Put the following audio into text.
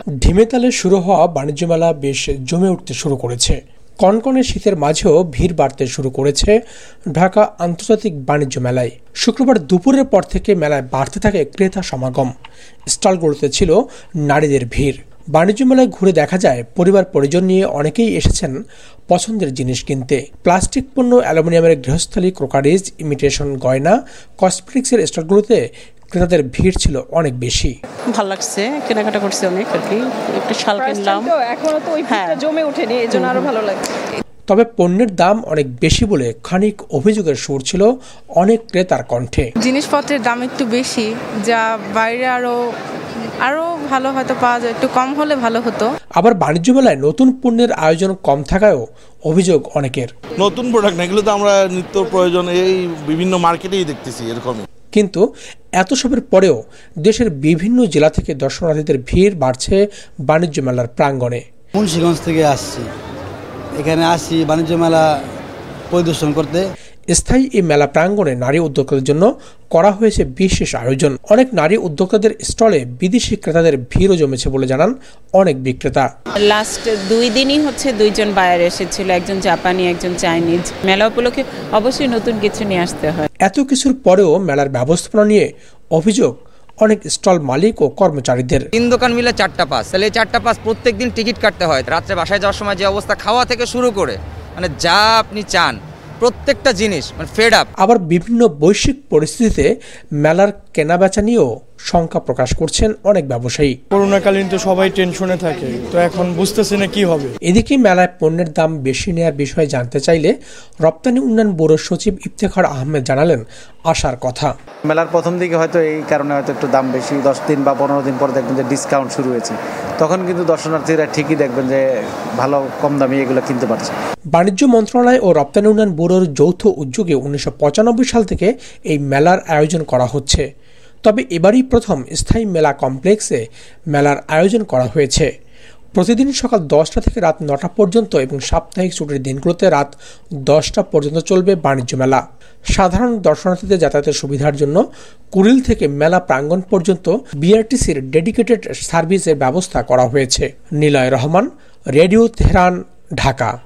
ঢিমেতালে শুরু হওয়া বাণিজ্য মেলা বেশ জমে উঠতে শুরু করেছে। কনকনে শীতের মাঝেও ভিড় বাড়তে শুরু করেছে ঢাকা আন্তর্জাতিক বাণিজ্য মেলায়। শুক্রবার দুপুরের পর থেকে মেলায় বাড়তে থাকে ক্রেতা সমাগম। স্টলগুলোতে ছিল নারীদের ভিড়। বাণিজ্য মেলায় ঘুরে দেখা যায় পরিবার পরিজন নিয়ে অনেকেই এসেছেন পছন্দের জিনিস কিনতে। প্লাস্টিক পণ্য, অ্যালুমিনিয়ামের গৃহস্থালী, ক্রোকারিজ, ইমিটেশন গয়না, কসমেটিক্সের স্টলগুলোতে ক্রেতাদের ভিড় ছিল অনেক বেশি। ভালো লাগছে, কেনাকাটা করছি অনেক আর কি। একটা শাল কিনলাম, এখনো তো ওই ভিড়টা জমে ওঠেনি, এজন্য আরো ভালো লাগছে। তবে পণ্যের দাম অনেক বেশি বলে খানিক অভিযোগের সুর ছিল অনেক ক্রেতার কণ্ঠে। জিনিসপত্রের দাম একটু বেশি, যা বাইরে আরো ভালো হয়তো পাওয়া যায়, একটু কম হলে ভালো হতো। আবার বাণিজ্য মেলায় নতুন পণ্যের আয়োজন কম থাকায়ও অভিযোগ অনেকের। নতুন প্রোডাক্ট না, এগুলো তো আমরা নিত্য প্রয়োজন এই বিভিন্ন মার্কেটেই দেখতেছি এরকমই। কিন্তু এত সবের পরেও দেশের বিভিন্ন জেলা থেকে দর্শনার্থীদের ভিড় বাড়ছে বাণিজ্য মেলার প্রাঙ্গণে। মুন্সিগঞ্জ থেকে আসছি, এখানে আসি বাণিজ্য মেলা পরিদর্শন করতে। স্থায়ী এই মেলা প্রাঙ্গণে নারী উদ্যোক্তাদের জন্য করা হয়েছে বিশেষ আয়োজন। অনেক নারী উদ্যোক্তাদের স্টলে বিদেশি ক্রেতাদের ভিড়ও জমেছে বলে জানান অনেক বিক্রেতা। লাস্ট 2 দিনই হচ্ছে 2জন বায়ার এসেছিল, একজন জাপানি, একজন চাইনিজ। মেলা উপলক্ষে অবশ্যই নতুন কিছু নিয়ে আসতে হয়। এত কিছুর পরেও মেলার ব্যবস্থাপনা নিয়ে অভিযোগ অনেক স্টল মালিক ও কর্মচারীদের। 3 দোকান মিলে 4টা পাস, তাহলে এই 4টা পাস প্রত্যেকদিন টিকিট কাটতে হয়। রাত্রে বাসায় যাওয়ার সময় যে অবস্থা, খাওয়া থেকে শুরু করে মানে যা আপনি চান প্রত্যেকটা জিনিস মানে ফেড আপ। আবার বিভিন্ন বৈশ্বিক পরিস্থিতিতে মেলার কেনাবেচা নিয়েও শঙ্কা প্রকাশ করছেন অনেক ব্যবসায়ী। করোনাকালীন তো সবাই টেনশনে থাকে, তো এখন বুঝতেছি না কি হবে। এদিকে মেলায় পণ্যের দাম বেশি নেওয়ার বিষয়ে জানতে চাইলে রপ্তানি উন্নয়ন ব্যুরোর সচিব ইফতেখার আহমেদ জানালেন আশার কথা। মেলার প্রথম দিকে হয়তো এই কারণে হয়তো একটু দাম বেশি, 10 দিন বা 15 দিন পরে দেখবেন যে ডিসকাউন্ট শুরু হয়েছে, তখন কিন্তু দর্শনার্থীরা ঠিকই দেখবেন যে ভালো কম দামে এগুলো কিনতে পারছে। বাণিজ্য মন্ত্রণালয় ও রপ্তানি উন্নয়ন ব্যুরোর যৌথ উদ্যোগে 1995 সাল থেকে এই মেলার আয়োজন করা হচ্ছে। তবে এবারই প্রথম স্থায়ী মেলা কমপ্লেক্সে মেলার আয়োজন করা হয়েছে। প্রতিদিন সকাল 10টা থেকে রাত 9টা পর্যন্ত এবং সাপ্তাহিক ছুটির দিনগুলোতে রাত 10টা পর্যন্ত চলবে বাণিজ্য মেলা। সাধারণ দর্শনার্থীদের যাতায়াতের সুবিধার জন্য কুড়িল থেকে মেলা প্রাঙ্গণ পর্যন্ত বিআরটিসির ডেডিকেটেড সার্ভিসের ব্যবস্থা করা হয়েছে। Niloy Rahman, radio Tehran, Dhaka.